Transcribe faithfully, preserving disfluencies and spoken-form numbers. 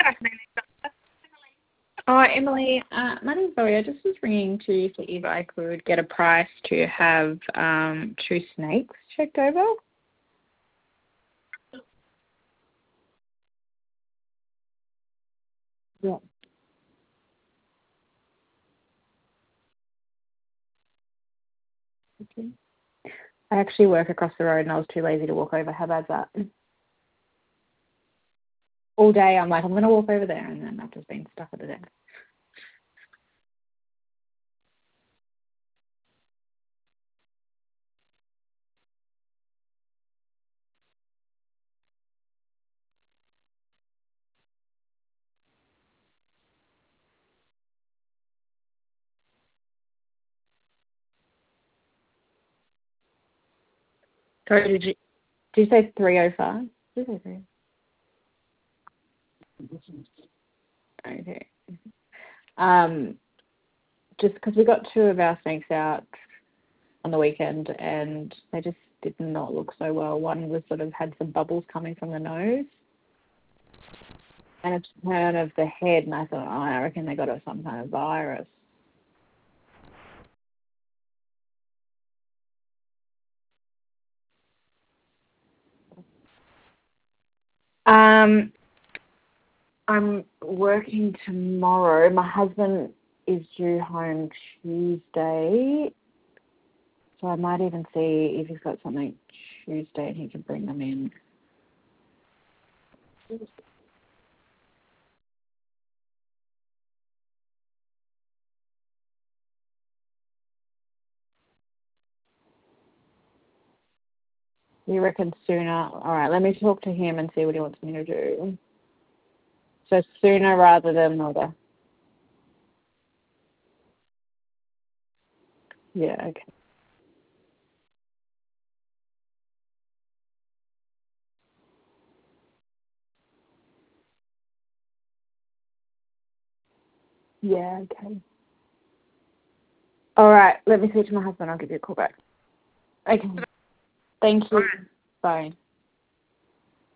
Oh, Emily, uh, my name's Zoe. I just was ringing to see if I could get a price to have um, two snakes checked over. Yeah. Okay. I actually work across the road and I was too lazy to walk over. How bad's that? All day I'm like, I'm going to walk over there, and then I've just been stuck at the desk. Sorry, did you, did you say three oh five? Did you say three? Okay. Um, just because we got two of our snakes out on the weekend and they just did not look so well. One was sort of had some bubbles coming from the nose and a turn of the head, and I thought, oh, I reckon they got some kind of virus. Um, I'm working tomorrow. My husband is due home Tuesday, so I might even see if he's got something Tuesday and he can bring them in. You reckon sooner? All right, let me talk to him and see what he wants me to do. So sooner rather than later. Yeah, okay. Yeah, okay. All right, let me speak to my husband. I'll give you a call back. Okay. Thank you. Bye.